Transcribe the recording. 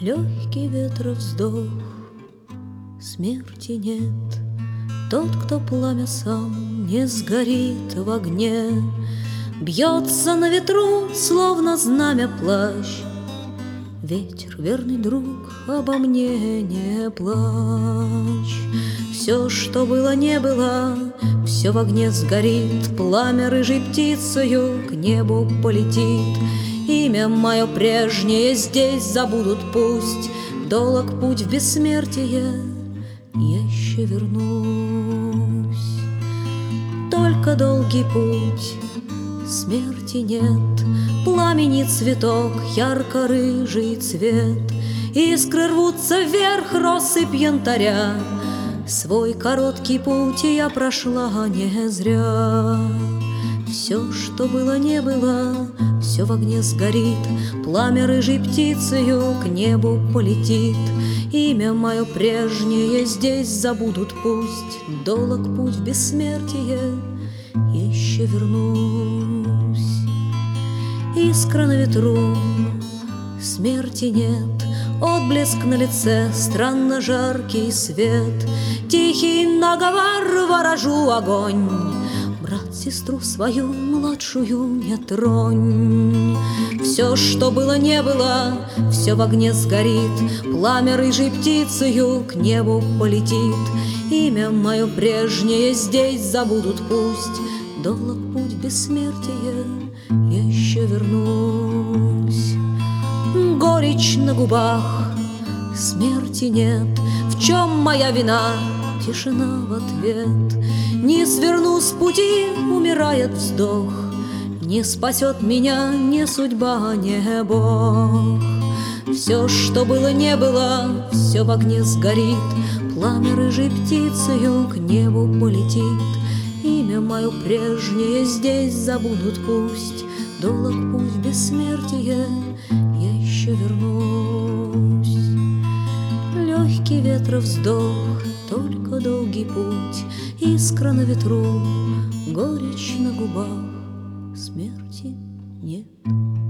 Легкий ветра вздох, смерти нет. Тот, кто пламя сам не сгорит в огне, бьется на ветру, словно знамя плащ. Ветер, верный друг, обо мне не плачь. Все, что было, не было, все в огне сгорит. Пламя рыжей птицею к небу полетит. Имя мое прежнее здесь забудут пусть. Долог путь в бессмертие, я еще вернусь. Только долгий путь, смерти нет. Пламени цветок, ярко-рыжий цвет. Искры рвутся вверх, россыпь янтаря. Свой короткий путь я прошла не зря. Все, что было, не было, все в огне сгорит. Пламя рыжей птицею к небу полетит. Имя мое прежнее здесь забудут пусть. Долог путь в бессмертие, я еще вернусь. Искра на ветру, смерти нет. Отблеск на лице, странно жаркий свет. Тихий наговор, ворожу огонь. Брат, сестру свою младшую не тронь. Все, что было, не было, все в огне сгорит. Пламя рыжей птицею к небу полетит. Имя мое прежнее здесь забудут пусть. Долог путь бессмертия, я еще вернусь. Горечь на губах, смерти нет. В чем моя вина? Тишина в ответ. Не сверну с пути, умирает вздох. Не спасет меня ни судьба, ни Бог. Все, что было, не было, все в огне сгорит. Пламя рыжей птицею к небу полетит. Имя мое прежнее здесь забудут пусть. Долог путь бессмертия, я еще вернусь. Легкий ветра вздох, только долгий путь. Искра на ветру, горечь на губах, смерти нет.